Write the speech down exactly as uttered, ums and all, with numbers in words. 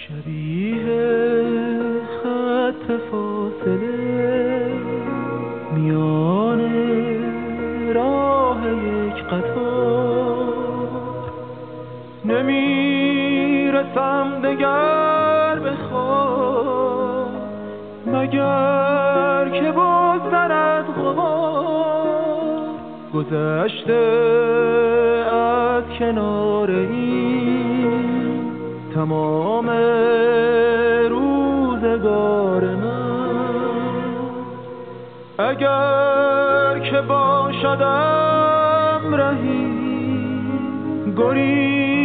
شبیه خط فاصله میان راه یک قطار، نمیرسم دگر به خواب مگر که بگذرد غبار. گذشته از کنار این تمام روزگار من، اگر که باشدم رهی گریز